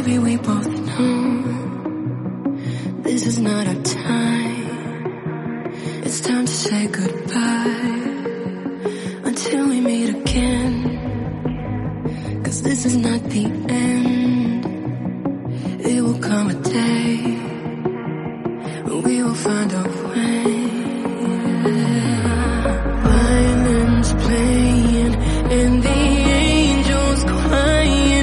Baby, we both know this is not our time. It's time to say goodbye until we meet again. 'Cause this is not the end. It will come a day when we will find a